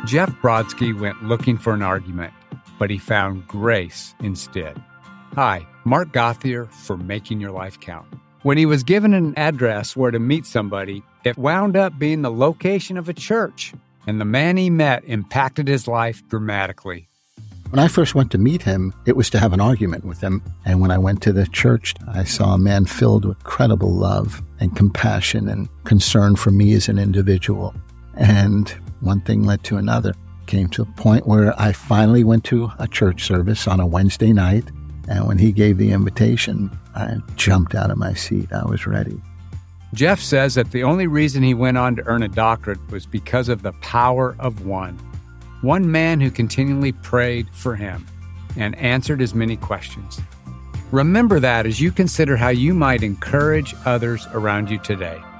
Jeff Brodsky went looking for an argument, but he found grace instead. Hi, Mark Gauthier for Making Your Life Count. When he was given an address where to meet somebody, it wound up being the location of a church, and the man he met impacted his life dramatically. When I first went to meet him, it was to have an argument with him. And when I went to the church, I saw a man filled with incredible love and compassion and concern for me as an individual. And one thing led to another. Came to a point where I finally went to a church service on a Wednesday night. And when he gave the invitation, I jumped out of my seat. I was ready. Jeff says that the only reason he went on to earn a doctorate was because of the power of one. One man who continually prayed for him and answered his many questions. Remember that as you consider how you might encourage others around you today.